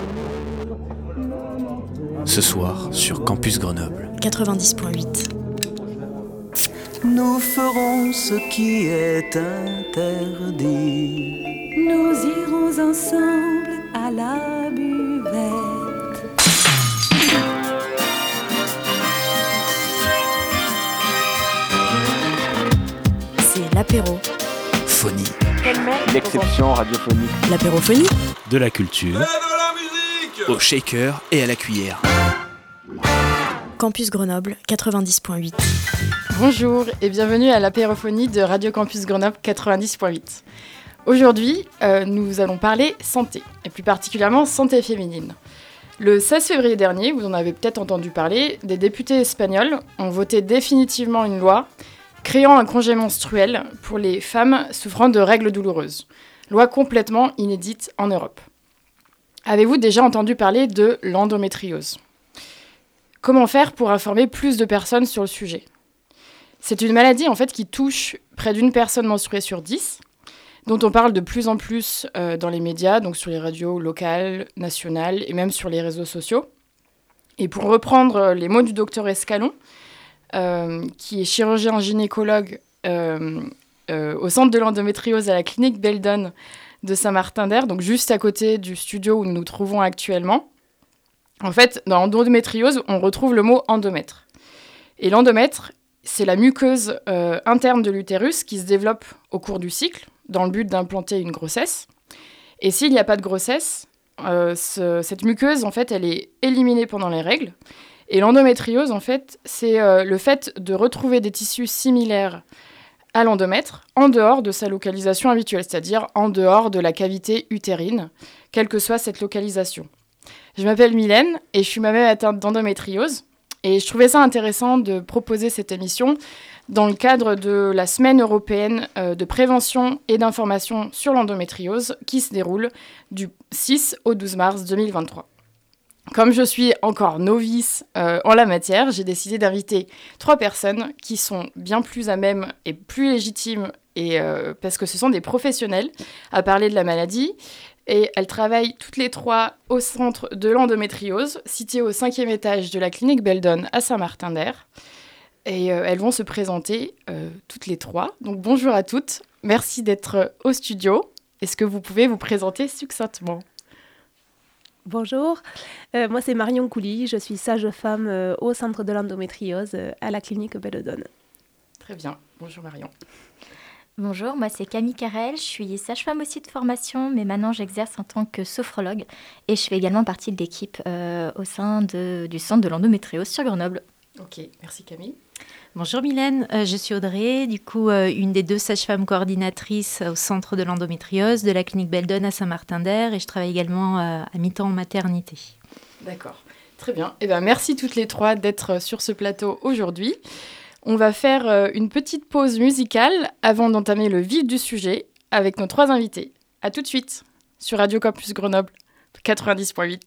Ce soir, sur Campus Grenoble. 90.8. Nous ferons ce qui est interdit. Nous irons ensemble à la buvette. C'est l'apéro. Phonie. L'exception radiophonique. L'apérophonie. De la culture. Au shaker et à la cuillère. Campus Grenoble 90.8. Bonjour et bienvenue à l'apérophonie de Radio Campus Grenoble 90.8. Aujourd'hui, nous allons parler santé, et plus particulièrement santé féminine. Le 16 février dernier, vous en avez peut-être entendu parler, des députés espagnols ont voté définitivement une loi créant un congé menstruel pour les femmes souffrant de règles douloureuses. Loi complètement inédite en Europe. Avez-vous déjà entendu parler de l'endométriose ? Comment faire pour informer plus de personnes sur le sujet ? C'est une maladie en fait qui touche près d'une personne menstruée sur 10, dont on parle de plus en plus dans les médias, donc sur les radios locales, nationales et même sur les réseaux sociaux. Et pour reprendre les mots du docteur Escalon, qui est chirurgien gynécologue au centre de l'endométriose à la clinique Beldon de Saint-Martin-d'Air, donc juste à côté du studio où nous nous trouvons actuellement. En fait, dans l'endométriose, on retrouve le mot endomètre. Et l'endomètre, c'est la muqueuse interne de l'utérus qui se développe au cours du cycle, dans le but d'implanter une grossesse. Et s'il n'y a pas de grossesse, cette muqueuse, en fait, elle est éliminée pendant les règles. Et l'endométriose, en fait, c'est le fait de retrouver des tissus similaires à l'endomètre en dehors de sa localisation habituelle, c'est-à-dire en dehors de la cavité utérine, quelle que soit cette localisation. Je m'appelle Mylène et je suis moi-même atteinte d'endométriose. Et je trouvais ça intéressant de proposer cette émission dans le cadre de la Semaine européenne de prévention et d'information sur l'endométriose qui se déroule du 6 au 12 mars 2023. Comme je suis encore novice en la matière, j'ai décidé d'inviter 3 personnes qui sont bien plus à même et plus légitimes, parce que ce sont des professionnels, à parler de la maladie. Et elles travaillent toutes les 3 au centre de l'endométriose, situé au 5e étage de la clinique Beldon à Saint-Martin-d'Air. Et elles vont se présenter toutes les 3. Donc bonjour à toutes, merci d'être au studio. Est-ce que vous pouvez vous présenter succinctement ? Bonjour, moi c'est Marion Coulis, je suis sage-femme au centre de l'endométriose à la clinique Beldon. Très bien, bonjour Marion. Bonjour, moi c'est Camille Carrel, je suis sage-femme aussi de formation, mais maintenant j'exerce en tant que sophrologue et je fais également partie de l'équipe au sein du centre de l'endométriose sur Grenoble. Ok, merci Camille. Bonjour Mylène, je suis Audrey, du coup une des 2 sages-femmes coordinatrices au centre de l'endométriose de la clinique Beldon à Saint-Martin-d'Air et je travaille également à mi-temps en maternité. D'accord, très bien. Eh bien, merci toutes les 3 d'être sur ce plateau aujourd'hui. On va faire une petite pause musicale avant d'entamer le vif du sujet avec nos 3 invités. À tout de suite sur Radio Campus Grenoble 90.8.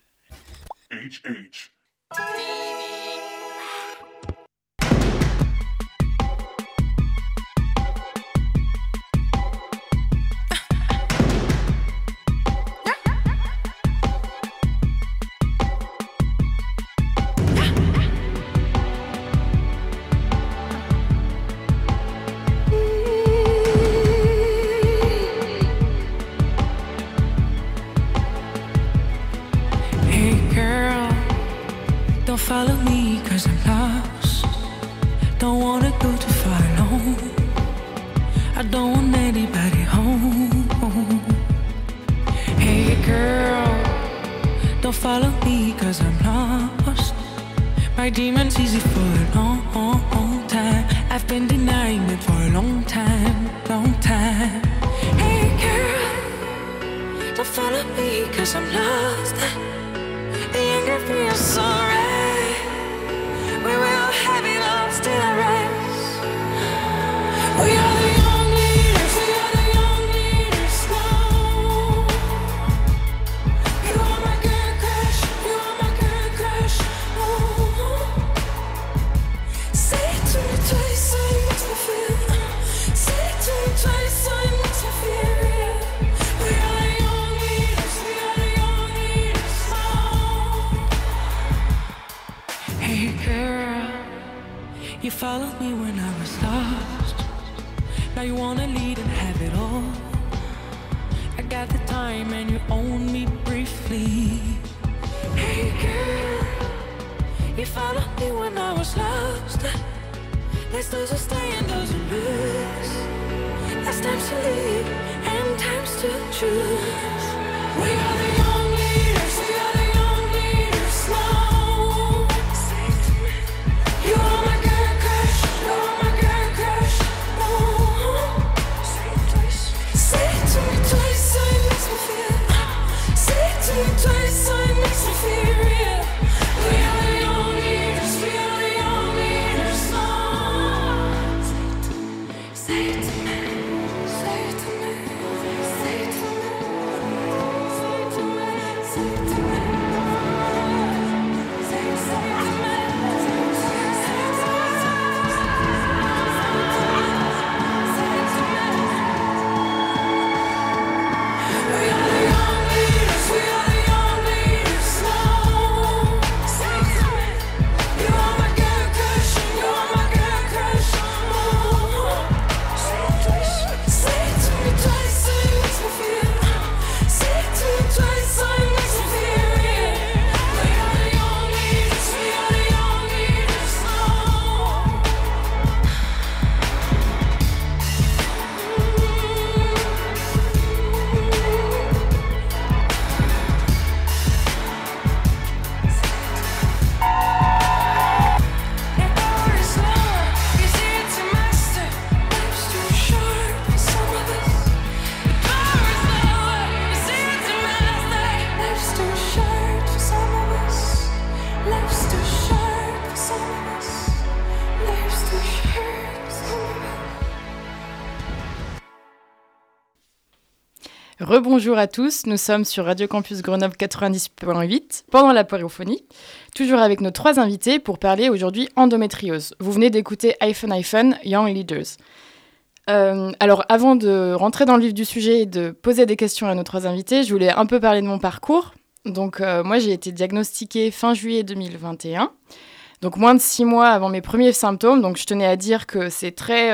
Follow me cause I'm lost. Don't wanna go too far alone. I don't want anybody home. Hey girl, don't follow me cause I'm lost. My demon's easy for a long time. I've been denying it for a long time. Hey girl, don't follow me cause I'm lost. The anger feels so right. We will have it lost in our rest. We are the young leaders, we are the young leaders now. You are my girl crush, you are my girl crush. Oh. Say it to me twice so it makes me feel. Say it to me twice so it makes me feel real. We are the young leaders, we are the young leaders. followed me when I was lost. Now you wanna lead and have it all. I got the time and you own me briefly. Hey girl, you followed me when I was lost. There's those who stay and those who lose. There's times to leave and times to choose. We are the young leaders, we are the young leaders now. You are my girl crush, you are my girl crush. Oh. Say it to me twice so it makes me feel. Say it to me twice so it makes me feel real. We are the young leaders, we are the young leaders now. Say it to me, say it to me, say it to me, say it to me, say it to me, say it to me. Rebonjour à tous, nous sommes sur Radio Campus Grenoble 90.8 pendant la Pérophonie, toujours avec nos 3 invités pour parler aujourd'hui endométriose. Vous venez d'écouter Young Leaders. Alors avant de rentrer dans le vif du sujet et de poser des questions à nos 3 invités, je voulais un peu parler de mon parcours. Donc moi j'ai été diagnostiquée fin juillet 2021, donc moins de 6 mois avant mes premiers symptômes, donc je tenais à dire que c'est très...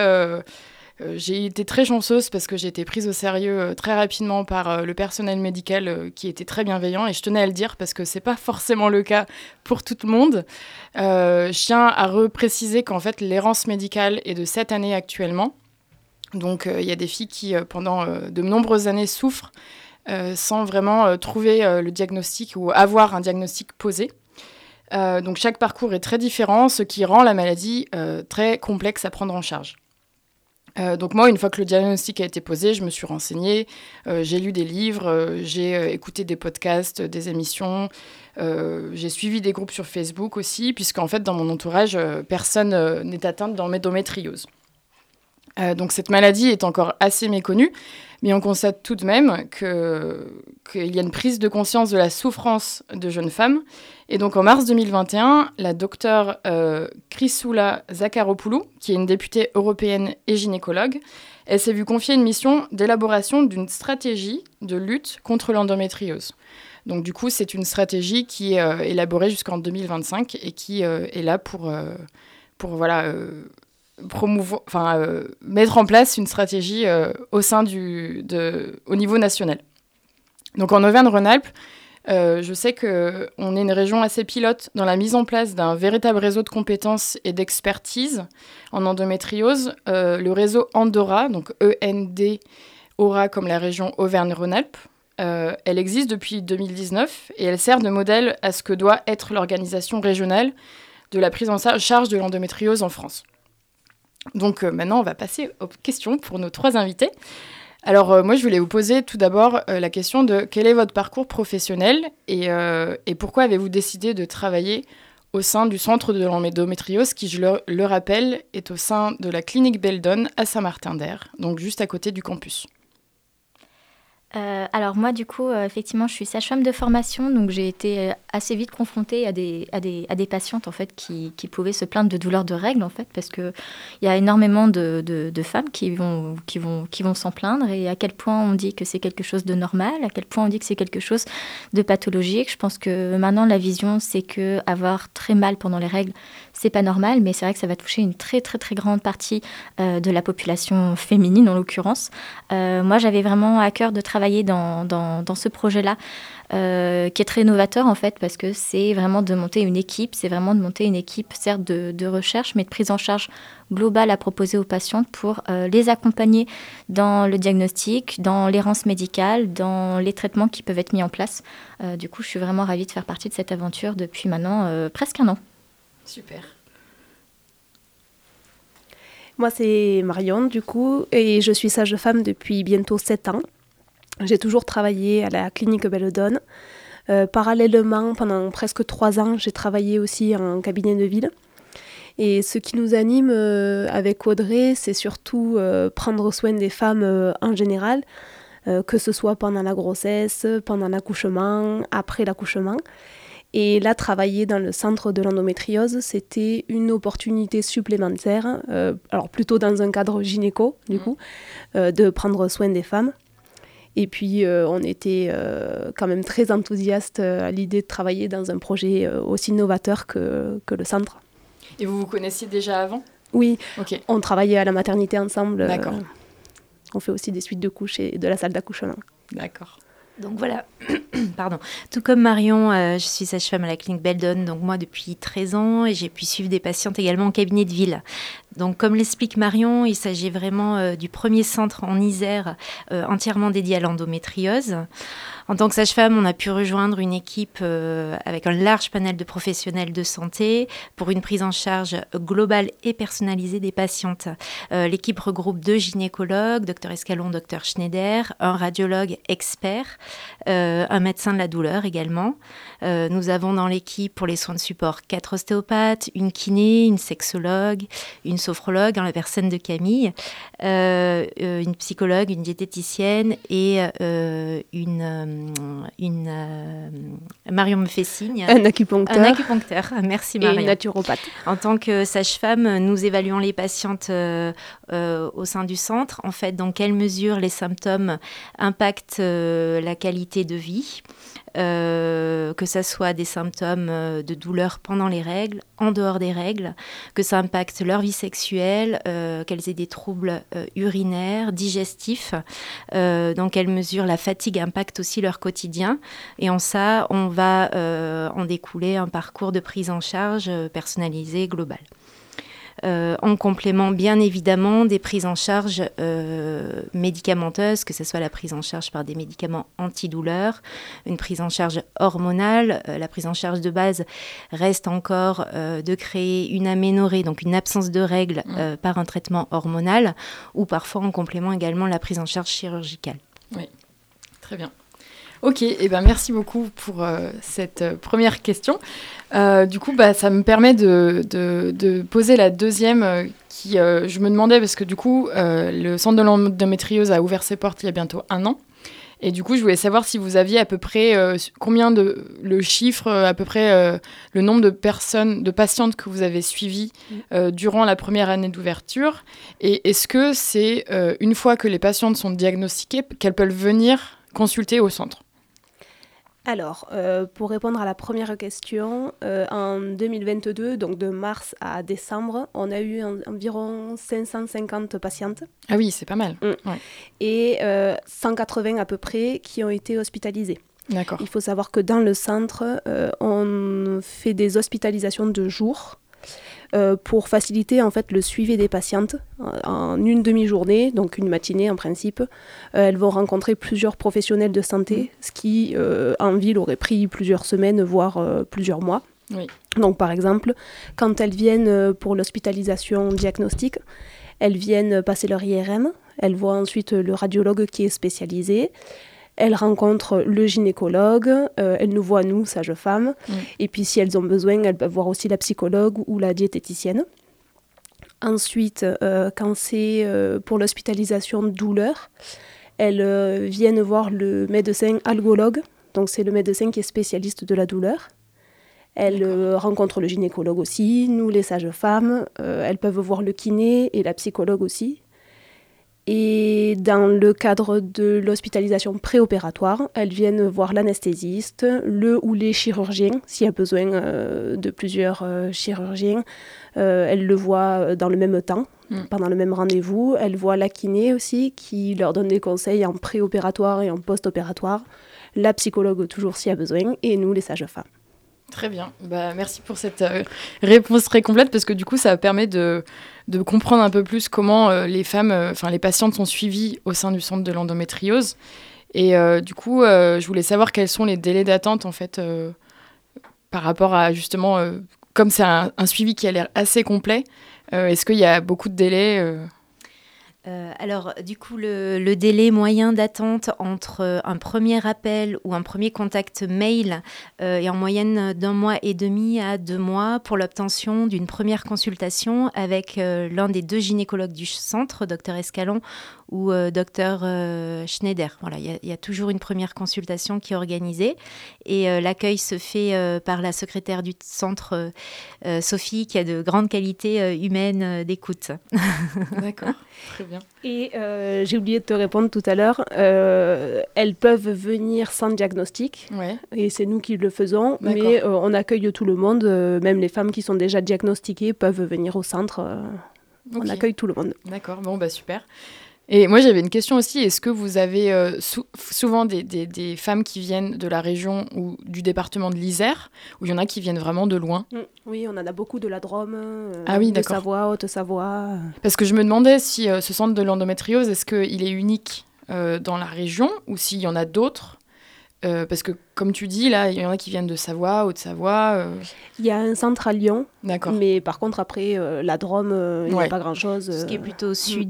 j'ai été très chanceuse parce que j'ai été prise au sérieux très rapidement par le personnel médical qui était très bienveillant, et je tenais à le dire parce que c'est pas forcément le cas pour tout le monde. Je tiens à repréciser qu'en fait l'errance médicale est de 7 années actuellement. Donc il y a des filles qui pendant de nombreuses années souffrent sans vraiment trouver le diagnostic ou avoir un diagnostic posé. Donc chaque parcours est très différent, ce qui rend la maladie très complexe à prendre en charge. Donc moi, une fois que le diagnostic a été posé, je me suis renseignée, j'ai lu des livres, j'ai écouté des podcasts, des émissions, j'ai suivi des groupes sur Facebook aussi, puisqu'en fait, dans mon entourage, personne n'est atteinte d'endométriose. Donc cette maladie est encore assez méconnue, mais on constate tout de même qu'il y a une prise de conscience de la souffrance de jeunes femmes. Et donc en mars 2021, la docteure Chrysoula Zacharopoulou, qui est une députée européenne et gynécologue, elle s'est vue confier une mission d'élaboration d'une stratégie de lutte contre l'endométriose. Donc du coup, c'est une stratégie qui est élaborée jusqu'en 2025 et qui est là pour mettre en place une stratégie au niveau national. Donc en Auvergne-Rhône-Alpes, je sais qu'on est une région assez pilote dans la mise en place d'un véritable réseau de compétences et d'expertise en endométriose. Le réseau Andora, donc END, Aura comme la région Auvergne-Rhône-Alpes, elle existe depuis 2019 et elle sert de modèle à ce que doit être l'organisation régionale de la prise en charge de l'endométriose en France. Donc maintenant, on va passer aux questions pour nos 3 invités. Alors moi, je voulais vous poser tout d'abord la question de quel est votre parcours professionnel et pourquoi avez-vous décidé de travailler au sein du centre de l'endométriose qui, je le rappelle, est au sein de la clinique Beldon à Saint-Martin-d'Air, donc juste à côté du campus. Alors moi, du coup, effectivement, je suis sage-femme de formation, donc j'ai été assez vite confrontée à des patientes en fait qui pouvaient se plaindre de douleurs de règles en fait, parce que il y a énormément de femmes qui vont s'en plaindre, et à quel point on dit que c'est quelque chose de normal, à quel point on dit que c'est quelque chose de pathologique. Je pense que maintenant la vision c'est que avoir très mal pendant les règles c'est pas normal, mais c'est vrai que ça va toucher une très très très grande partie de la population féminine en l'occurrence. Moi j'avais vraiment à cœur de travailler dans ce projet-là, qui est très novateur en fait, parce que c'est vraiment de monter une équipe, certes de recherche, mais de prise en charge globale à proposer aux patientes pour les accompagner dans le diagnostic, dans l'errance médicale, dans les traitements qui peuvent être mis en place. Du coup, je suis vraiment ravie de faire partie de cette aventure depuis maintenant presque 1 an. Super. Moi, c'est Marion, du coup, et je suis sage-femme depuis bientôt 7 ans. J'ai toujours travaillé à la clinique Belledonne. Parallèlement, pendant presque 3 ans, j'ai travaillé aussi en cabinet de ville. Et ce qui nous anime avec Audrey, c'est surtout prendre soin des femmes en général, que ce soit pendant la grossesse, pendant l'accouchement, après l'accouchement. Et là, travailler dans le centre de l'endométriose, c'était une opportunité supplémentaire, alors plutôt dans un cadre gynéco, du coup, de prendre soin des femmes. Et puis, on était quand même très enthousiastes à l'idée de travailler dans un projet aussi novateur que le centre. Et vous vous connaissiez déjà avant ? Oui, okay. On travaillait à la maternité ensemble. D'accord. On fait aussi des suites de couches et de la salle d'accouchement. D'accord. Donc voilà, pardon. Tout comme Marion, je suis sage-femme à la clinique Belledonne, donc moi depuis 13 ans, et j'ai pu suivre des patientes également en cabinet de ville. Donc comme l'explique Marion, il s'agit vraiment du premier centre en Isère entièrement dédié à l'endométriose. En tant que sage-femme, on a pu rejoindre une équipe avec un large panel de professionnels de santé pour une prise en charge globale et personnalisée des patientes. L'équipe regroupe 2 gynécologues, Dr Escalon, Dr Schneider, un radiologue expert, un médecin de la douleur également. Nous avons dans l'équipe pour les soins de support 4 ostéopathes, une kiné, une sexologue, une sophrologue, en la personne de Camille, une psychologue, une diététicienne et Marion me fait signe. Un acupuncteur. Un acupuncteur, merci Marion. Et une naturopathe. En tant que sage-femme, nous évaluons les patientes au sein du centre. En fait, dans quelle mesure les symptômes impactent la qualité de vie, que ça soit des symptômes de douleur pendant les règles, en dehors des règles, que ça impacte leur vie sexuelle, qu'elles aient des troubles urinaires, digestifs, dans quelle mesure la fatigue impacte aussi leur quotidien. Et en ça, on va en découler un parcours de prise en charge personnalisé, global. En complément, bien évidemment, des prises en charge médicamenteuses, que ce soit la prise en charge par des médicaments antidouleurs, une prise en charge hormonale. La prise en charge de base reste encore de créer une aménorrhée, donc une absence de règles par un traitement hormonal, ou parfois en complément également la prise en charge chirurgicale. Oui, très bien. Ok, et ben merci beaucoup pour cette première question. Du coup, ça me permet de poser la deuxième qui, je me demandais, parce que du coup, le centre de l'endométriose a ouvert ses portes il y a bientôt 1 an. Et du coup, je voulais savoir si vous aviez à peu près le chiffre, à peu près le nombre de patientes que vous avez suivies durant la première année d'ouverture. Et est-ce que c'est une fois que les patientes sont diagnostiquées qu'elles peuvent venir consulter au centre ? Alors, pour répondre à la première question, en 2022, donc de mars à décembre, on a eu environ 550 patientes. Ah oui, c'est pas mal. Ouais. Et 180 à peu près qui ont été hospitalisées. D'accord. Il faut savoir que dans le centre, on fait des hospitalisations de jour pour faciliter en fait le suivi des patientes. En une demi-journée, donc une matinée en principe, elles vont rencontrer plusieurs professionnels de santé, ce qui en ville aurait pris plusieurs semaines, voire plusieurs mois. Oui. Donc par exemple, quand elles viennent pour l'hospitalisation diagnostique, elles viennent passer leur IRM, elles voient ensuite le radiologue qui est spécialisé. Elles rencontrent le gynécologue, elles nous voient, nous, sages-femmes. Et puis, si elles ont besoin, elles peuvent voir aussi la psychologue ou la diététicienne. Ensuite, quand c'est pour l'hospitalisation de douleur, elles viennent voir le médecin algologue. Donc, c'est le médecin qui est spécialiste de la douleur. Elles rencontrent le gynécologue aussi, nous les sages-femmes, elles peuvent voir le kiné et la psychologue aussi. Et dans le cadre de l'hospitalisation préopératoire, elles viennent voir l'anesthésiste, le ou les chirurgiens, s'il y a besoin de plusieurs chirurgiens. Elles le voient dans le même temps, pendant le même rendez-vous. Elles voient la kiné aussi, qui leur donne des conseils en préopératoire et en post-opératoire. La psychologue toujours s'il y a besoin, et nous les sages-femmes. Très bien. Merci pour cette réponse très complète, parce que du coup, ça permet de comprendre un peu plus comment les patientes sont suivies au sein du centre de l'endométriose. Et du coup, je voulais savoir quels sont les délais d'attente, en fait, par rapport à, justement, comme c'est un suivi qui a l'air assez complet, est-ce qu'il y a beaucoup de délais Alors, du coup, le délai moyen d'attente entre un premier appel ou un premier contact mail est en moyenne d'1 mois et demi à 2 mois pour l'obtention d'une première consultation avec l'un des 2 gynécologues du centre, Dr Escalon ou Dr Schneider. Voilà, il y a toujours une première consultation qui est organisée et l'accueil se fait par la secrétaire du centre, Sophie, qui a de grandes qualités humaines d'écoute. D'accord, très bien. Et j'ai oublié de te répondre tout à l'heure, elles peuvent venir sans diagnostic, et c'est nous qui le faisons, mais on accueille tout le monde, même les femmes qui sont déjà diagnostiquées peuvent venir au centre, on accueille tout le monde. D'accord, super. Et moi, j'avais une question aussi. Est-ce que vous avez souvent des femmes qui viennent de la région ou du département de l'Isère, ou il y en a qui viennent vraiment de loin ? Oui, on en a beaucoup de la Drôme, de Savoie, Haute-Savoie. Parce que je me demandais si ce centre de l'endométriose, est-ce qu'il est unique dans la région, ou s'il y en a d'autres ? Parce que, comme tu dis, là, il y en a qui viennent de Savoie, Haute-Savoie. Il y a un centre à Lyon, mais par contre, après, la Drôme, il n'y a pas grand-chose. Ce qui est plutôt au sud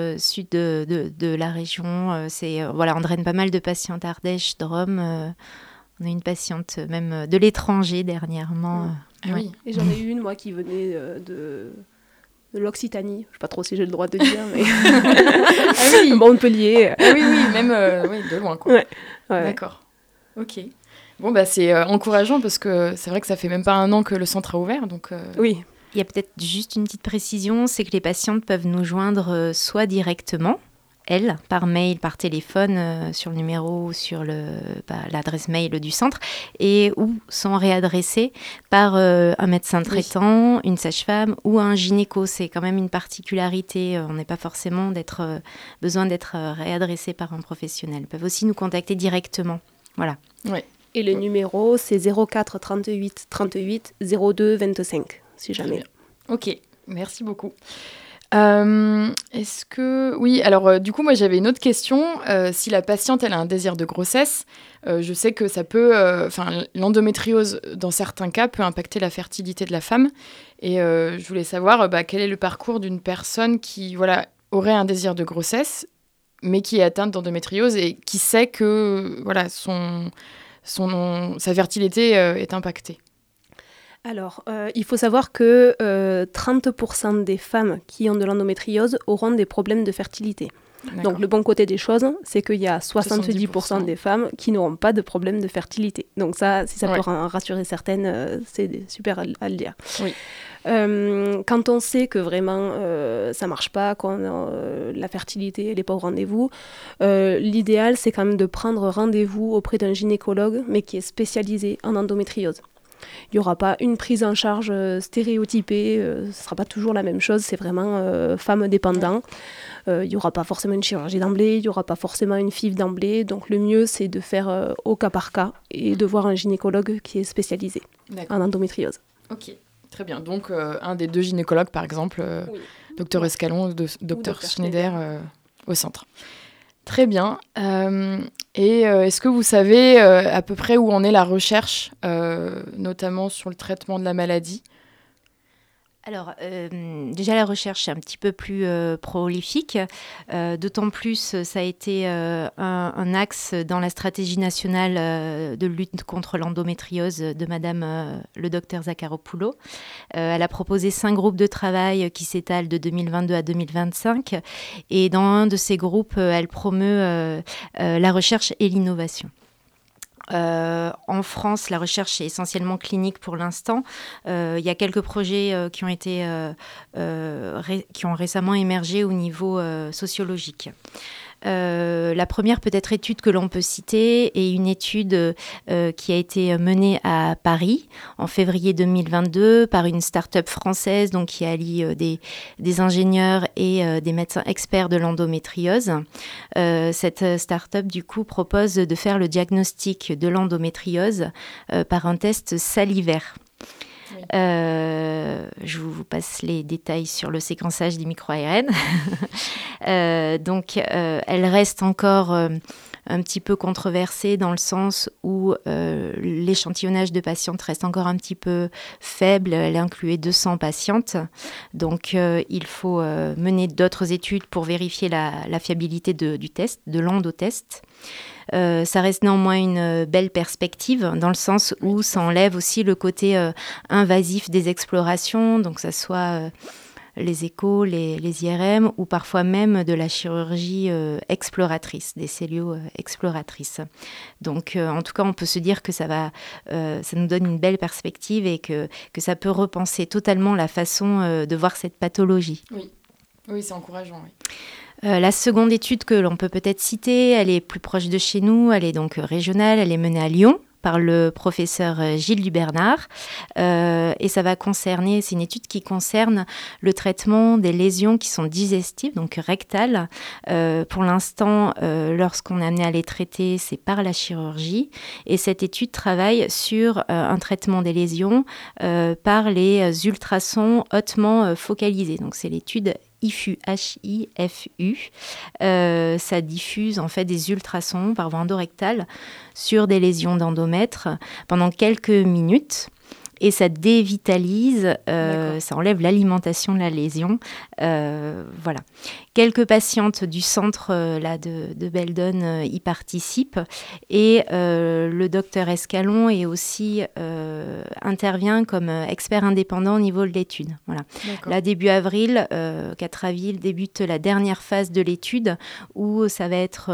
de la région, on draine pas mal de patientes Ardèche, Drôme. On a une patiente même de l'étranger dernièrement. Oui. Et j'en ai eu une, moi, qui venait de l'Occitanie. Je ne sais pas trop si j'ai le droit de dire, mais... Montpellier. Oui, même de loin, quoi. Ouais. D'accord. Ok. Bon, c'est encourageant parce que c'est vrai que ça fait même pas 1 an que le centre a ouvert, donc... Oui. Il y a peut-être juste une petite précision, c'est que les patientes peuvent nous joindre soit directement, elles, par mail, par téléphone, sur le numéro, sur l'adresse mail du centre, ou sont réadressées par un médecin traitant, une sage-femme ou un gynéco. C'est quand même une particularité. On n'a pas forcément besoin d'être réadressé par un professionnel. Ils peuvent aussi nous contacter directement. Voilà. Ouais. Et le numéro, c'est 04 38 38 02 25, si jamais. Ok, merci beaucoup. Est-ce que... Oui, alors du coup, moi j'avais une autre question. Si la patiente, elle a un désir de grossesse, je sais que ça peut... l'endométriose, dans certains cas, peut impacter la fertilité de la femme. Et je voulais savoir quel est le parcours d'une personne qui aurait un désir de grossesse, mais qui est atteinte d'endométriose et qui sait que sa fertilité est impactée. Alors, il faut savoir que 30% des femmes qui ont de l'endométriose auront des problèmes de fertilité. D'accord. Donc, le bon côté des choses, c'est qu'il y a 70% des femmes qui n'auront pas de problème de fertilité. Donc ça, si ça peut rassurer certaines, c'est super à le dire. Oui. Quand on sait que vraiment ça marche pas, quand la fertilité elle n'est pas au rendez-vous, l'idéal c'est quand même de prendre rendez-vous auprès d'un gynécologue, mais qui est spécialisé en endométriose. Il n'y aura pas une prise en charge stéréotypée, ce ne sera pas toujours la même chose, c'est vraiment femme dépendant. Il n'y aura pas forcément une chirurgie d'emblée, il n'y aura pas forcément une FIV d'emblée. Donc le mieux, c'est de faire au cas par cas et de voir un gynécologue qui est spécialisé en endométriose. Ok, très bien. Donc un des 2 gynécologues, par exemple, Dr Escalon ou Dr Schneider au centre. Très bien. Et est-ce que vous savez à peu près où en est la recherche, notamment sur le traitement de la maladie ? Alors, déjà, la recherche est un petit peu plus prolifique. D'autant plus, ça a été un axe dans la stratégie nationale de lutte contre l'endométriose de Madame le docteur Zakharopoulou. Elle a proposé 5 groupes de travail qui s'étalent de 2022 à 2025. Et dans un de ces groupes, elle promeut la recherche et l'innovation. En France, la recherche est essentiellement clinique pour l'instant. Il y a quelques projets qui ont récemment émergé au niveau sociologique. La première peut-être étude que l'on peut citer est une étude qui a été menée à Paris en février 2022 par une start-up française donc, qui allie des ingénieurs et des médecins experts de l'endométriose. Cette start-up du coup propose de faire le diagnostic de l'endométriose par un test salivaire. Oui. Je vous passe les détails sur le séquençage des micro-ARN. Donc, elle reste encore un petit peu controversée dans le sens où l'échantillonnage de patientes reste encore un petit peu faible. Elle incluait 200 patientes. Donc, il faut mener d'autres études pour vérifier la fiabilité du test, de l'endotest. Ça reste néanmoins une belle perspective dans le sens où ça enlève aussi le côté invasif des explorations, donc que ce soit les échos, les IRM ou parfois même de la chirurgie exploratrice, des cellulos exploratrices. Donc en tout cas, on peut se dire que ça nous donne une belle perspective et que ça peut repenser totalement la façon de voir cette pathologie. Oui, c'est encourageant, oui. La seconde étude que l'on peut peut-être citer, elle est plus proche de chez nous, elle est donc régionale, elle est menée à Lyon par le professeur Gilles Dubernard et ça va concerner, c'est une étude qui concerne le traitement des lésions qui sont digestives, donc rectales. Pour l'instant, lorsqu'on est amené à les traiter, c'est par la chirurgie et cette étude travaille sur un traitement des lésions par les ultrasons hautement focalisés. Donc c'est l'étude HIFU, H-I-F-U. Ça diffuse en fait des ultrasons par voie endorectale sur des lésions d'endomètre pendant quelques minutes. Et ça dévitalise, ça enlève l'alimentation de la lésion. Voilà. Quelques patientes du centre de Beldon y participent et le docteur Escalon est aussi intervient comme expert indépendant au niveau de l'étude. Voilà. Là, début avril, 4 avril, débute la dernière phase de l'étude où ça va être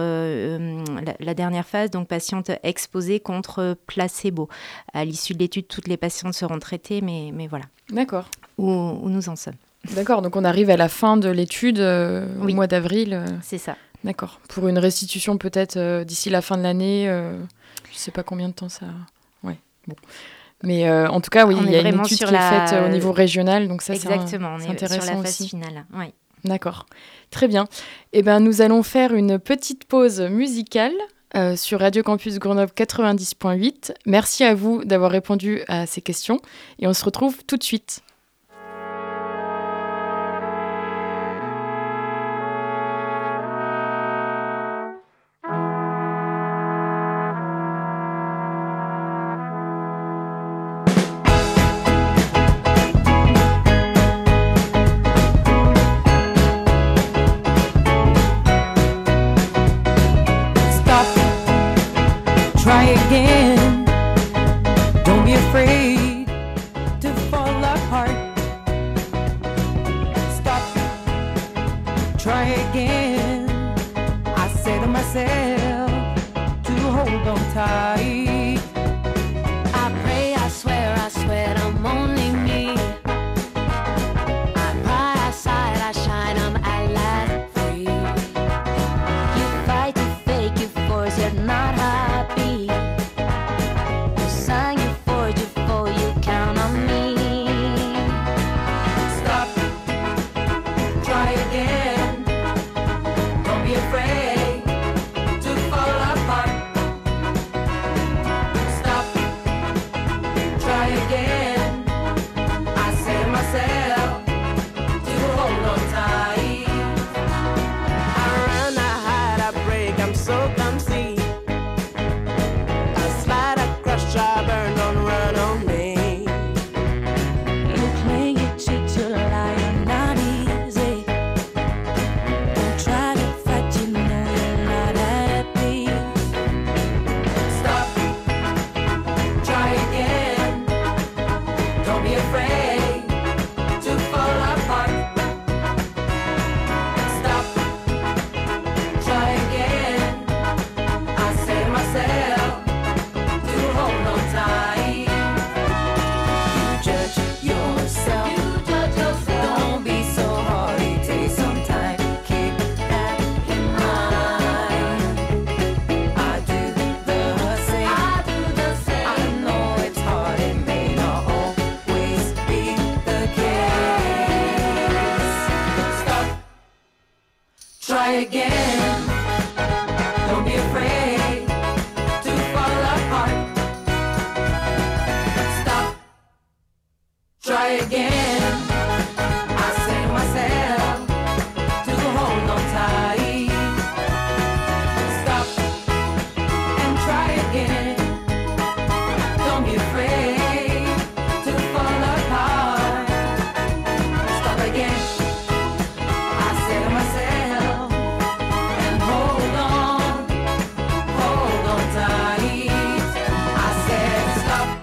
la dernière phase, donc patiente exposée contre placebo. À l'issue de l'étude, toutes les patientes seront traitées, mais voilà. D'accord. Où nous en sommes. D'accord, donc on arrive à la fin de l'étude au mois d'avril. C'est ça. D'accord. Pour une restitution peut-être d'ici la fin de l'année, je ne sais pas combien de temps ça... Ouais, bon. Mais en tout cas, oui, il y a une étude qui est faite au niveau régional, donc ça, exactement, c'est intéressant sur la phase aussi. finale. Oui. D'accord, très bien. Eh bien, nous allons faire une petite pause musicale sur Radio Campus Grenoble 90.8. Merci à vous d'avoir répondu à ces questions et on se retrouve tout de suite. Try again. Don't be afraid to fall apart. Stop. Try again. I say to myself to hold on tight. I pray, I swear I'm only me. I cry, I sigh, I shine, I'm at last free. You fight to fake, you force, you're not happy. You sang, you forge, you fall, you count on me. Stop. Try again. Don't be afraid to fall apart. Try again. Don't be afraid to fall apart. Stop. Try again. I say to myself to hold on tight. Stop and try again. Don't be afraid to fall apart. Stop again. I say to myself and hold on tight. I said stop.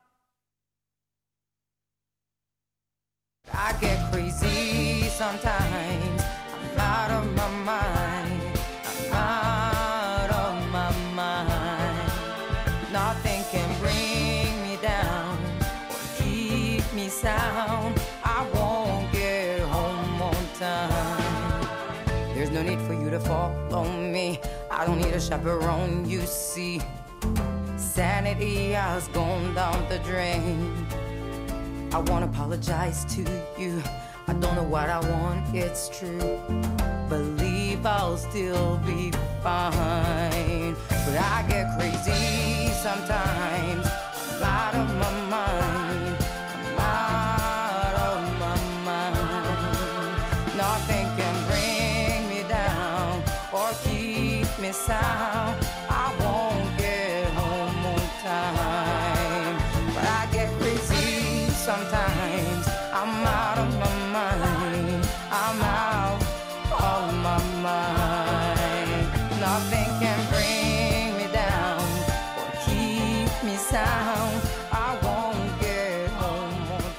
I get crazy sometimes. I'm out of my mind. I'm out of my mind. Nothing can bring me down or keep me sound. I won't get home on time. There's no need for you to follow me. I don't need a chaperone, you see. Sanity has gone down the drain. I won't apologize to you. I don't know what I want, it's true. Believe I'll still be fine. But I get crazy sometimes. I'm out of my mind. I'm out of my mind. Nothing can bring me down or keep me sound. I won't get home on time. But I get crazy sometimes. I'm out of my mind. I'm out of my mind. Nothing can bring me down or keep me sound. I won't get home on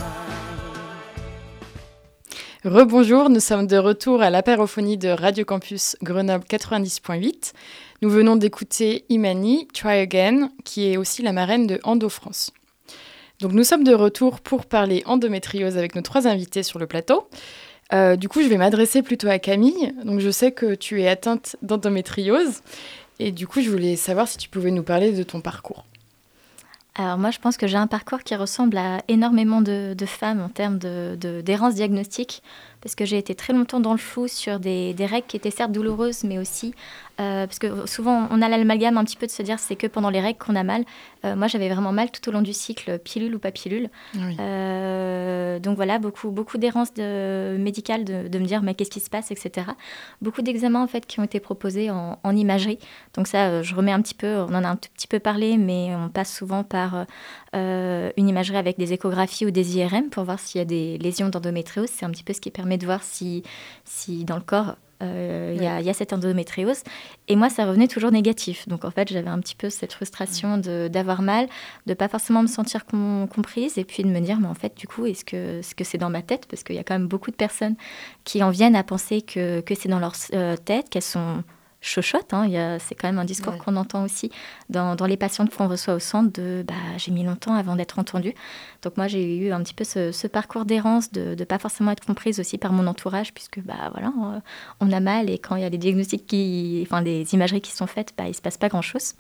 time. Rebonjour, nous sommes de retour à l'apérophonie de Radio Campus Grenoble 90.8. Nous venons d'écouter Imani, Try Again, qui est aussi la marraine de Endo France. Donc nous sommes de retour pour parler endométriose avec nos 3 invités sur le plateau. Du coup, je vais m'adresser plutôt à Camille. Donc je sais que tu es atteinte d'endométriose. Et du coup, je voulais savoir si tu pouvais nous parler de ton parcours. Alors moi, je pense que j'ai un parcours qui ressemble à énormément de femmes en termes d'errance diagnostique, parce que j'ai été très longtemps dans le flou sur des règles qui étaient certes douloureuses, mais aussi, parce que souvent on a l'amalgame un petit peu de se dire c'est que pendant les règles qu'on a mal. Moi, j'avais vraiment mal tout au long du cycle, pilule ou pas pilule. Oui. Donc voilà, beaucoup d'errance médicale de me dire mais qu'est-ce qui se passe, etc. Beaucoup d'examens en fait qui ont été proposés en imagerie. Donc ça, je remets un petit peu, on en a un tout petit peu parlé, mais on passe souvent par une imagerie avec des échographies ou des IRM pour voir s'il y a des lésions d'endométriose. C'est un petit peu ce qui permet de voir si dans le corps il y a cette endométriose. Et moi, ça revenait toujours négatif. Donc en fait, j'avais un petit peu cette frustration d'avoir mal, de pas forcément me sentir comprise, et puis de me dire, mais en fait, du coup, est-ce que c'est dans ma tête? Parce qu'il y a quand même beaucoup de personnes qui en viennent à penser que c'est dans leur tête, qu'elles sont chochotte, hein. C'est quand même un discours qu'on entend aussi dans les patientes qu'on reçoit au centre de j'ai mis longtemps avant d'être entendue. Donc moi j'ai eu un petit peu ce parcours d'errance de ne pas forcément être comprise aussi par mon entourage, puisque voilà, on a mal, et quand il y a des diagnostics des imageries qui sont faites, il ne se passe pas grand-chose.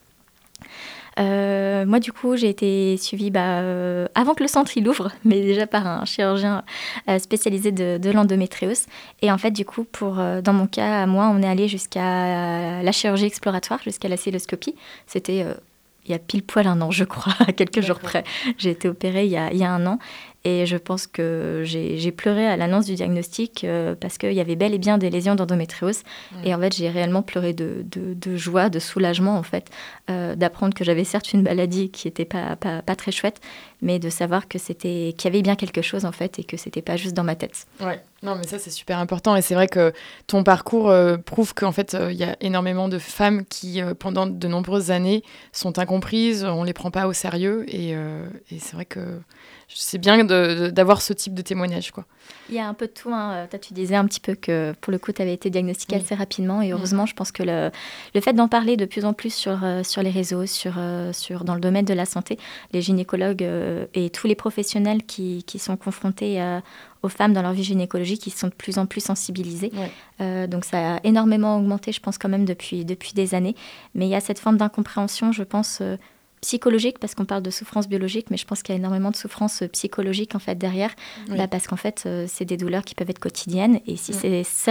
Moi du coup j'ai été suivie avant que le centre il ouvre, mais déjà par un chirurgien spécialisé de l'endométriose. Et en fait du coup dans mon cas, moi on est allé jusqu'à la chirurgie exploratoire, jusqu'à la cystoscopie. C'était il y a pile poil 1 an je crois, à quelques jours près. J'ai été opérée il y a 1 an. Et je pense que j'ai pleuré à l'annonce du diagnostic parce qu'il y avait bel et bien des lésions d'endométriose. Et en fait, j'ai réellement pleuré de joie, de soulagement, en fait, d'apprendre que j'avais certes une maladie qui n'était pas très chouette, mais de savoir qu'il y avait bien quelque chose, en fait, et que c'était pas juste dans ma tête. Ouais, non, mais ça, c'est super important. Et c'est vrai que ton parcours prouve qu'en fait, il y a énormément de femmes qui, pendant de nombreuses années, sont incomprises, on les prend pas au sérieux. Et c'est vrai que c'est bien d'avoir ce type de témoignage, quoi. Il y a un peu de tout, hein. Toi, tu disais un petit peu que pour le coup, tu avais été diagnostiquée assez rapidement, et heureusement, je pense que le fait d'en parler de plus en plus sur les réseaux, dans le domaine de la santé, les gynécologues et tous les professionnels qui sont confrontés aux femmes dans leur vie gynécologique, qui sont de plus en plus sensibilisés. Donc ça a énormément augmenté, je pense, quand même depuis des années. Mais il y a cette forme d'incompréhension, je pense, psychologique, parce qu'on parle de souffrance biologique, mais je pense qu'il y a énormément de souffrance psychologique en fait derrière, parce qu'en fait c'est des douleurs qui peuvent être quotidiennes, et si c'est seulement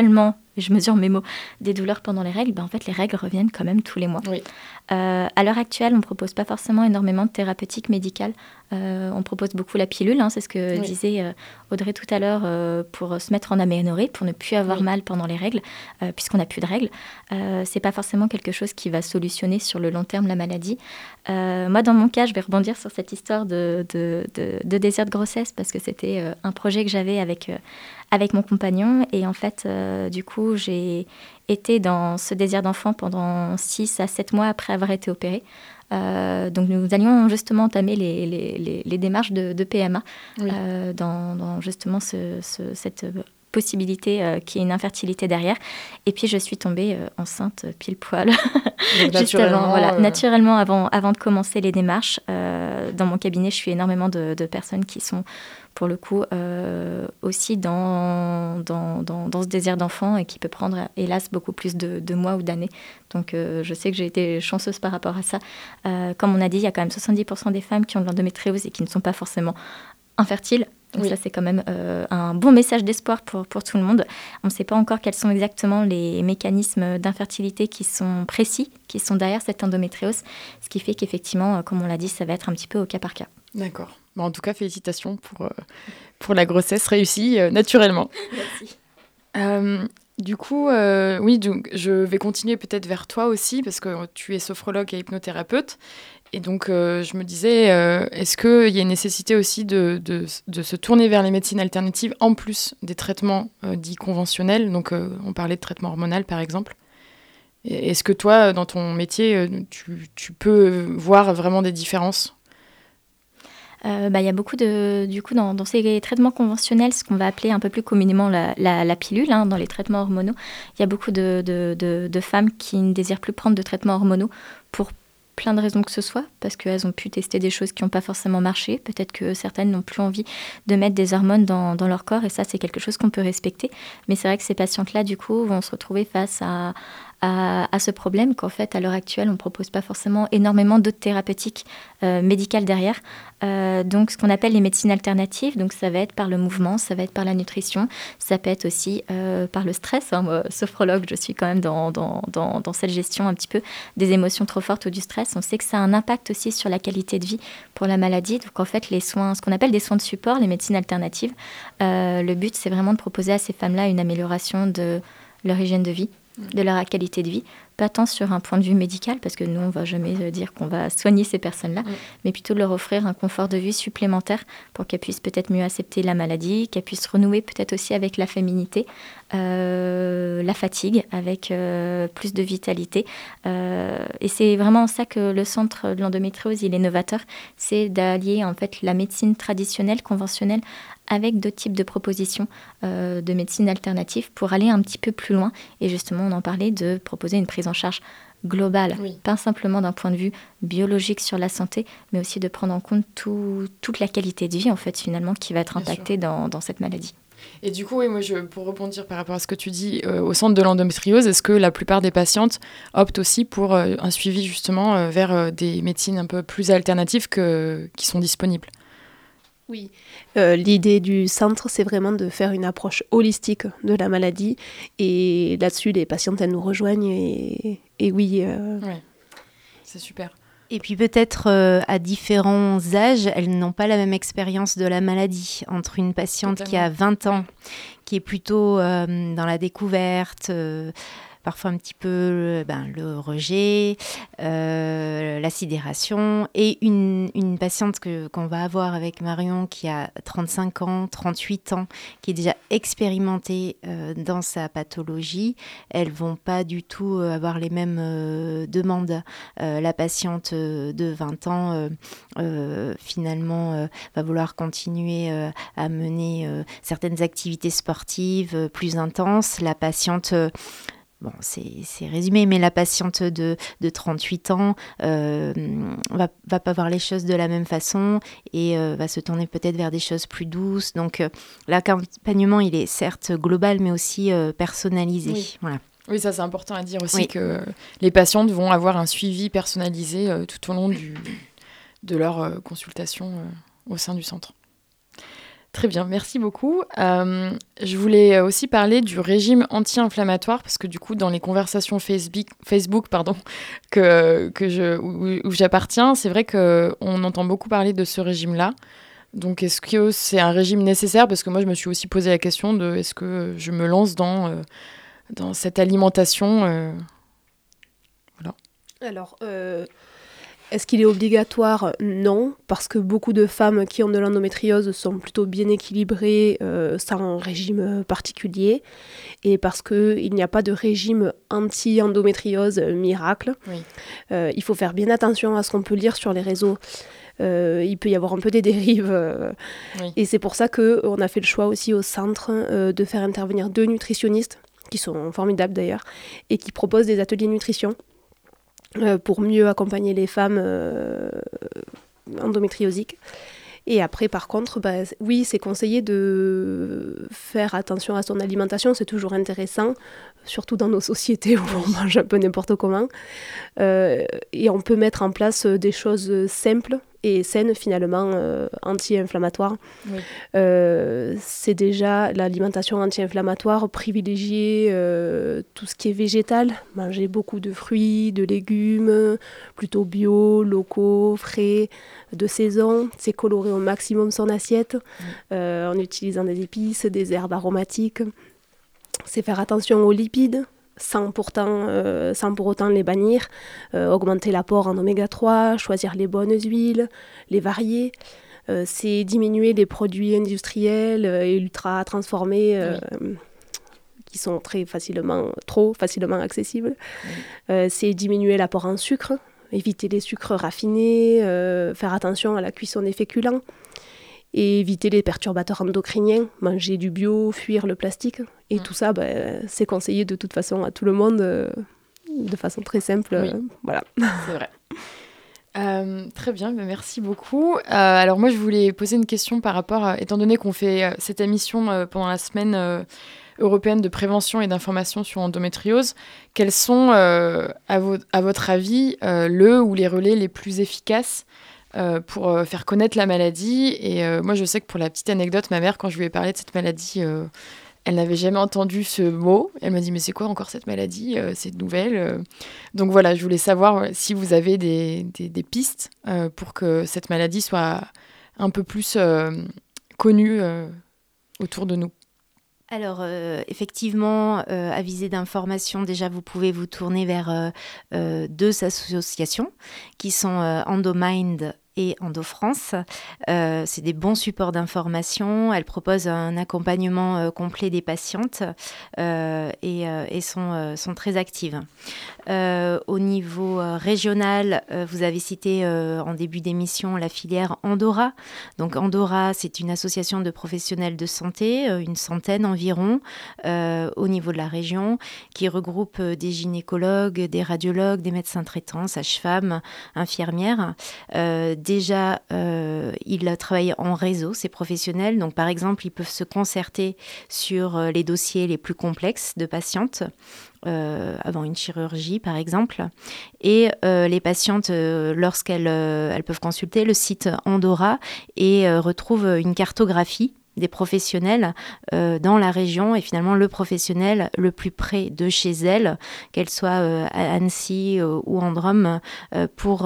je mesure mes mots, des douleurs pendant les règles, en fait, les règles reviennent quand même tous les mois. Oui. À l'heure actuelle, on ne propose pas forcément énormément de thérapeutiques médicales. On propose beaucoup la pilule, c'est ce que disait Audrey tout à l'heure, pour se mettre en aménorrhée, pour ne plus avoir mal pendant les règles, puisqu'on n'a plus de règles. Ce n'est pas forcément quelque chose qui va solutionner sur le long terme la maladie. Moi, dans mon cas, je vais rebondir sur cette histoire de désir de grossesse, parce que c'était un projet que j'avais avec mon compagnon. Et en fait, du coup, j'ai été dans ce désir d'enfant pendant 6 à 7 mois après avoir été opérée. Donc nous allions justement entamer les démarches de PMA dans justement cette possibilité qui est une infertilité derrière. Et puis je suis tombée enceinte pile poil juste naturellement avant de commencer les démarches. Dans mon cabinet, je suis énormément de personnes qui sont pour le coup aussi dans ce désir d'enfant et qui peut prendre hélas beaucoup plus de mois ou d'années. Donc je sais que j'ai été chanceuse par rapport à ça. Comme on a dit, il y a quand même 70% des femmes qui ont de l'endométriose et qui ne sont pas forcément infertiles. Donc ça, c'est quand même un bon message d'espoir pour tout le monde. On ne sait pas encore quels sont exactement les mécanismes d'infertilité qui sont précis, qui sont derrière cette endométriose, ce qui fait qu'effectivement, comme on l'a dit, ça va être un petit peu au cas par cas. D'accord. Bon, en tout cas, félicitations pour la grossesse réussie naturellement. Merci. Du coup, donc, je vais continuer peut-être vers toi aussi, parce que tu es sophrologue et hypnothérapeute. Et donc, je me disais, est-ce qu'il y a une nécessité aussi de se tourner vers les médecines alternatives en plus des traitements dits conventionnels? Donc, on parlait de traitement hormonal, par exemple. Et est-ce que toi, dans ton métier, tu peux voir vraiment des différences? Il y a beaucoup du coup, dans ces traitements conventionnels, ce qu'on va appeler un peu plus communément la pilule, dans les traitements hormonaux, il y a beaucoup de femmes qui ne désirent plus prendre de traitements hormonaux pour plein de raisons que ce soit, parce qu'elles ont pu tester des choses qui n'ont pas forcément marché. Peut-être que certaines n'ont plus envie de mettre des hormones dans leur corps, et ça, c'est quelque chose qu'on peut respecter. Mais c'est vrai que ces patientes-là, du coup, vont se retrouver face à ce problème qu'en fait, à l'heure actuelle, on ne propose pas forcément énormément d'autres thérapeutiques médicales derrière. Donc, ce qu'on appelle les médecines alternatives, donc ça va être par le mouvement, ça va être par la nutrition, ça peut être aussi par le stress. Moi, sophrologue, je suis quand même dans cette gestion un petit peu des émotions trop fortes ou du stress. On sait que ça a un impact aussi sur la qualité de vie pour la maladie. Donc, en fait, les soins, ce qu'on appelle des soins de support, les médecines alternatives, le but, c'est vraiment de proposer à ces femmes-là une amélioration de leur hygiène de vie, de leur qualité de vie, pas tant sur un point de vue médical, parce que nous, on ne va jamais dire qu'on va soigner ces personnes-là, mais plutôt de leur offrir un confort de vie supplémentaire pour qu'elles puissent peut-être mieux accepter la maladie, qu'elles puissent renouer peut-être aussi avec la féminité, la fatigue, avec plus de vitalité. Et c'est vraiment ça que le centre de l'endométriose, il est novateur, c'est d'allier en fait la médecine traditionnelle, conventionnelle, avec d'autres types de propositions de médecine alternative pour aller un petit peu plus loin. Et justement, on en parlait de proposer une prise en charge globale, pas simplement d'un point de vue biologique sur la santé, mais aussi de prendre en compte toute la qualité de vie, en fait, finalement, qui va être impactée dans cette maladie. Et du coup, pour rebondir par rapport à ce que tu dis, au centre de l'endométriose, est-ce que la plupart des patientes optent aussi pour un suivi justement vers des médecines un peu plus alternatives qui sont disponibles? Oui, l'idée du centre, c'est vraiment de faire une approche holistique de la maladie. Et là-dessus, les patientes, elles nous rejoignent. Et oui. Ouais. C'est super. Et puis peut-être à différents âges, elles n'ont pas la même expérience de la maladie. Entre une patiente qui a 20 ans, qui est plutôt dans la découverte, parfois un petit peu le rejet, la sidération, et une patiente qu'on va avoir avec Marion qui a 35 ans, 38 ans, qui est déjà expérimentée dans sa pathologie. Elles ne vont pas du tout avoir les mêmes demandes. La patiente de 20 ans, finalement, va vouloir continuer à mener certaines activités sportives plus intenses. La patiente... Bon, c'est résumé, mais la patiente de 38 ans va pas voir les choses de la même façon et va se tourner peut-être vers des choses plus douces. Donc, l'accompagnement, il est certes global, mais aussi personnalisé. Oui. Voilà. Oui, ça, c'est important à dire aussi, que les patientes vont avoir un suivi personnalisé tout au long de leur consultation au sein du centre. Très bien, merci beaucoup. Je voulais aussi parler du régime anti-inflammatoire parce que du coup, dans les conversations Facebook où j'appartiens, c'est vrai qu'on entend beaucoup parler de ce régime-là. Donc, est-ce que c'est un régime nécessaire? Parce que moi, je me suis aussi posé la question de est-ce que je me lance dans cette alimentation voilà. Alors, est-ce qu'il est obligatoire? Non, parce que beaucoup de femmes qui ont de l'endométriose sont plutôt bien équilibrées, sans un régime particulier, et parce qu'il n'y a pas de régime anti-endométriose miracle. Oui. Il faut faire bien attention à ce qu'on peut lire sur les réseaux. Il peut y avoir un peu des dérives. Oui. Et c'est pour ça qu'on a fait le choix aussi au centre de faire intervenir 2 nutritionnistes, qui sont formidables d'ailleurs, et qui proposent des ateliers nutrition. Pour mieux accompagner les femmes endométriosiques. Et après, par contre, oui, c'est conseillé de faire attention à son alimentation, c'est toujours intéressant, surtout dans nos sociétés où on mange un peu n'importe comment. Et on peut mettre en place des choses simples et saines, finalement, anti-inflammatoires. Oui. C'est déjà l'alimentation anti-inflammatoire, privilégier tout ce qui est végétal, manger beaucoup de fruits, de légumes, plutôt bio, locaux, frais, de saison. C'est colorer au maximum son assiette en utilisant des épices, des herbes aromatiques. C'est faire attention aux lipides, sans pour autant les bannir, augmenter l'apport en oméga 3, choisir les bonnes huiles, les varier. C'est diminuer les produits industriels et ultra transformés qui sont trop facilement accessibles. C'est diminuer l'apport en sucre, éviter les sucres raffinés, faire attention à la cuisson des féculents. Et éviter les perturbateurs endocriniens, manger du bio, fuir le plastique. Et tout ça, c'est conseillé de toute façon à tout le monde, de façon très simple. Oui. Voilà. C'est vrai. Très bien, merci beaucoup. Alors moi, je voulais poser une question par rapport, étant donné qu'on fait cette émission pendant la semaine européenne de prévention et d'information sur l'endométriose, quels sont, à votre avis, le ou les relais les plus efficaces pour faire connaître la maladie? Et moi, je sais que pour la petite anecdote, ma mère, quand je lui ai parlé de cette maladie, elle n'avait jamais entendu ce mot. Elle m'a dit, mais c'est quoi encore cette maladie? C'est nouvelle. Donc voilà, je voulais savoir si vous avez des pistes pour que cette maladie soit un peu plus connue autour de nous. Alors, effectivement, à visée d'information, déjà, vous pouvez vous tourner vers 2 associations qui sont EndoMind et EndoFrance. C'est des bons supports d'information. Elles proposent un accompagnement complet des patientes et sont très actives. Au niveau régional, vous avez cité en début d'émission la filière Endora. Donc Endora, c'est une association de professionnels de santé, une centaine environ, au niveau de la région, qui regroupe des gynécologues, des radiologues, des médecins traitants, sages-femmes, infirmières. Déjà, ils travaillent en réseau, ces professionnels. Donc par exemple, ils peuvent se concerter sur les dossiers les plus complexes de patientes, avant une chirurgie par exemple, et les patientes lorsqu'elles peuvent consulter le site Endora et retrouvent une cartographie des professionnels dans la région et finalement le professionnel le plus près de chez elles, qu'elle soit à Annecy ou en Drôme, pour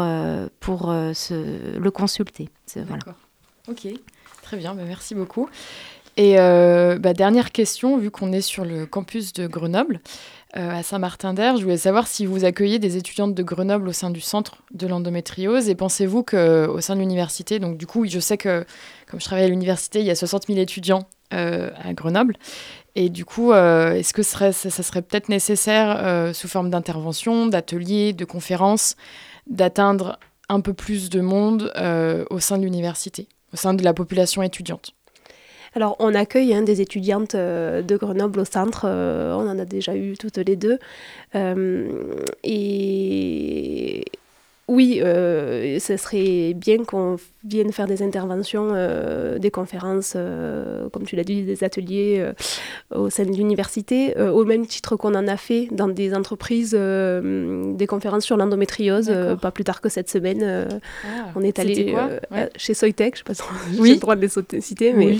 le consulter. Voilà. D'accord. Ok, très bien, merci beaucoup. Et dernière question, vu qu'on est sur le campus de Grenoble, à Saint-Martin-d'Hères, je voulais savoir si vous accueillez des étudiantes de Grenoble au sein du centre de l'endométriose, et pensez-vous qu'au sein de l'université, donc du coup, je sais que, comme je travaille à l'université, il y a 60 000 étudiants à Grenoble, et du coup, est-ce que ça serait peut-être nécessaire, sous forme d'intervention, d'ateliers, de conférences, d'atteindre un peu plus de monde au sein de l'université, au sein de la population étudiante? Alors, on accueille des étudiantes de Grenoble au centre, on en a déjà eu toutes les 2. Et Oui, ce serait bien qu'on vienne faire des interventions, des conférences, comme tu l'as dit, des ateliers au sein de l'université, au même titre qu'on en a fait dans des entreprises, des conférences sur l'endométriose, pas plus tard que cette semaine. On est allé chez Soitec, je ne sais pas si j'ai le droit de les citer, mais...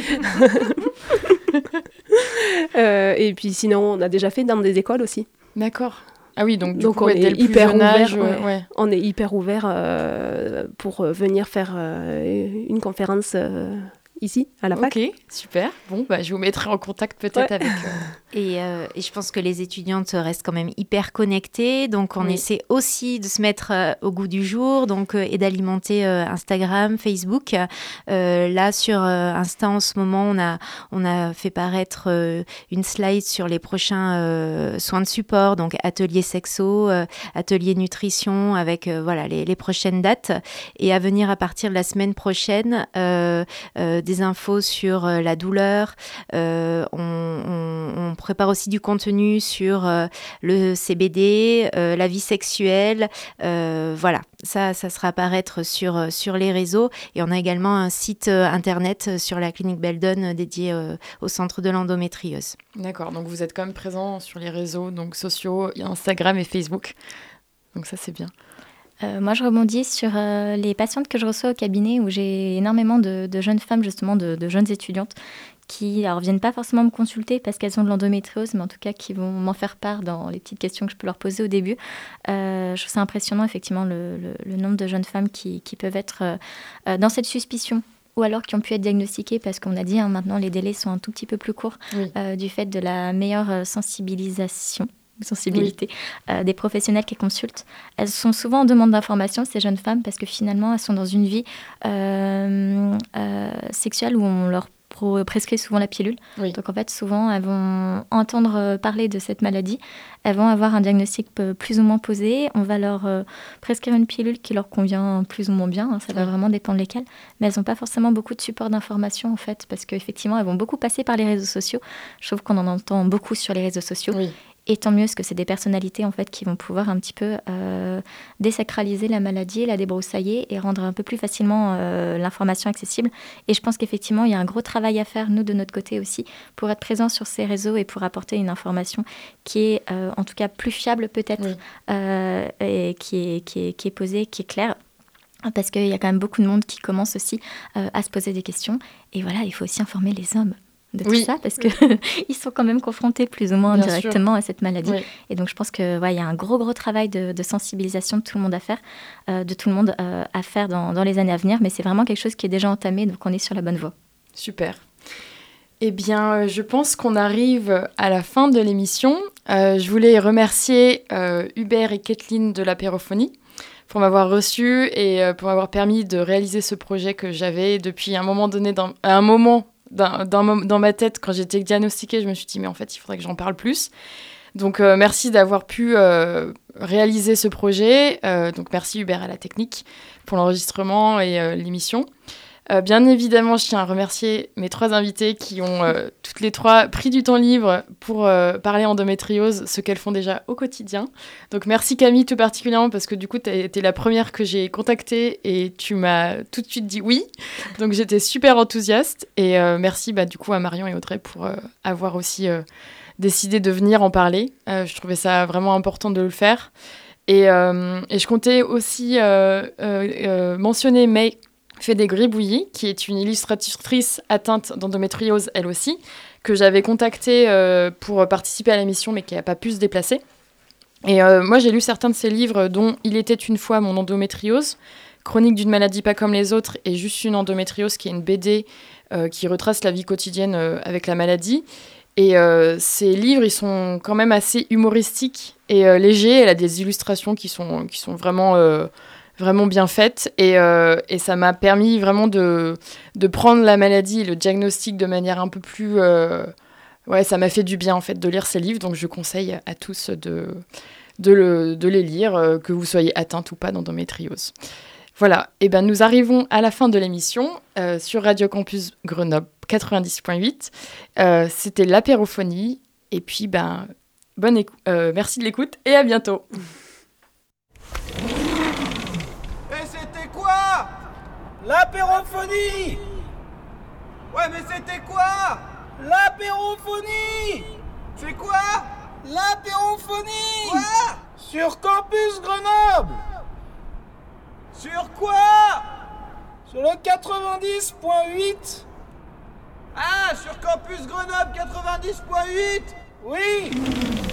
et puis sinon, on a déjà fait dans des écoles aussi. D'accord. Ah oui, donc coup, on est hyper ouvert. On est hyper ouvert pour venir faire une conférence ici, à la fac. Ok, super. Bon, je vous mettrai en contact peut-être avec... Et je pense que les étudiantes restent quand même hyper connectées, donc on essaie aussi de se mettre au goût du jour, donc et d'alimenter Instagram, Facebook. Là sur Insta en ce moment, on a fait paraître une slide sur les prochains soins de support, donc atelier sexo, atelier nutrition, avec les prochaines dates, et à venir à partir de la semaine prochaine. Des infos sur la douleur. On prépare aussi du contenu sur le CBD, la vie sexuelle. Ça sera à apparaître sur les réseaux. Et on a également un site internet sur la clinique Beldon dédié au centre de l'endométriose. D'accord, donc vous êtes quand même présent sur les réseaux donc sociaux, Instagram et Facebook. Donc ça, c'est bien. Moi, je rebondis sur les patientes que je reçois au cabinet où j'ai énormément de jeunes femmes, justement, de jeunes étudiantes qui ne viennent pas forcément me consulter parce qu'elles ont de l'endométriose, mais en tout cas qui vont m'en faire part dans les petites questions que je peux leur poser au début. Je trouve ça impressionnant, effectivement, le nombre de jeunes femmes qui peuvent être dans cette suspicion ou alors qui ont pu être diagnostiquées parce qu'on a dit maintenant les délais sont un tout petit peu plus courts du fait de la meilleure sensibilité des professionnels qui consultent. Elles sont souvent en demande d'information, ces jeunes femmes, parce que finalement, elles sont dans une vie sexuelle où on leur prescrit souvent la pilule. Oui. Donc en fait, souvent, elles vont entendre parler de cette maladie, elles vont avoir un diagnostic plus ou moins posé, on va leur prescrire une pilule qui leur convient plus ou moins bien, ça va vraiment dépendre lesquelles, mais elles n'ont pas forcément beaucoup de support d'information en fait, parce qu'effectivement, elles vont beaucoup passer par les réseaux sociaux. Je trouve qu'on en entend beaucoup sur les réseaux sociaux. Oui. Et tant mieux, parce que c'est des personnalités en fait qui vont pouvoir un petit peu désacraliser la maladie, la débroussailler et rendre un peu plus facilement l'information accessible. Et je pense qu'effectivement, il y a un gros travail à faire, nous, de notre côté aussi, pour être présents sur ces réseaux et pour apporter une information qui est en tout cas plus fiable peut-être, et qui est posée, qui est claire. Parce qu'il y a quand même beaucoup de monde qui commence aussi à se poser des questions. Et voilà, il faut aussi informer les hommes de tout ça, parce qu'ils sont quand même confrontés plus ou moins directement à cette maladie. Oui. Et donc, je pense qu'il y a un gros travail de sensibilisation de tout le monde à faire, dans les années à venir. Mais c'est vraiment quelque chose qui est déjà entamé, donc on est sur la bonne voie. Super. Eh bien, je pense qu'on arrive à la fin de l'émission. Je voulais remercier Hubert et Kathleen de l'apérophonie pour m'avoir reçue et pour m'avoir permis de réaliser ce projet que j'avais depuis un moment donné, dans ma tête, quand j'étais diagnostiquée, je me suis dit, mais en fait, il faudrait que j'en parle plus. Donc, merci d'avoir pu réaliser ce projet. Donc, merci Hubert à la technique pour l'enregistrement et l'émission. Bien évidemment, je tiens à remercier mes 3 invités qui ont toutes les 3 pris du temps libre pour parler endométriose, ce qu'elles font déjà au quotidien. Donc merci Camille tout particulièrement parce que du coup, tu as été la première que j'ai contactée et tu m'as tout de suite dit oui. Donc j'étais super enthousiaste et merci du coup à Marion et Audrey pour avoir aussi décidé de venir en parler. Je trouvais ça vraiment important de le faire. Et je comptais aussi mentionner May Fédé-Gribouilly, qui est une illustratrice atteinte d'endométriose, elle aussi, que j'avais contactée pour participer à l'émission, mais qui n'a pas pu se déplacer. Et moi, j'ai lu certains de ses livres, dont « Il était une fois mon endométriose », « Chronique d'une maladie pas comme les autres » et « Juste une endométriose », qui est une BD qui retrace la vie quotidienne avec la maladie. Et ces livres, ils sont quand même assez humoristiques et légers. Elle a des illustrations qui sont vraiment... vraiment bien faite et ça m'a permis vraiment de prendre la maladie et le diagnostic de manière un peu plus... ça m'a fait du bien en fait de lire ces livres, donc je conseille à tous de les lire, que vous soyez atteinte ou pas d'endométriose. Voilà, et nous arrivons à la fin de l'émission sur Radio Campus Grenoble 90.8. C'était l'apérophonie et puis merci de l'écoute et à bientôt. L'apérophonie! Ouais, mais c'était quoi? L'apérophonie! C'est quoi? L'apérophonie! Quoi? Sur Campus Grenoble! Sur quoi? Sur le 90.8! Ah, sur Campus Grenoble 90.8? Oui!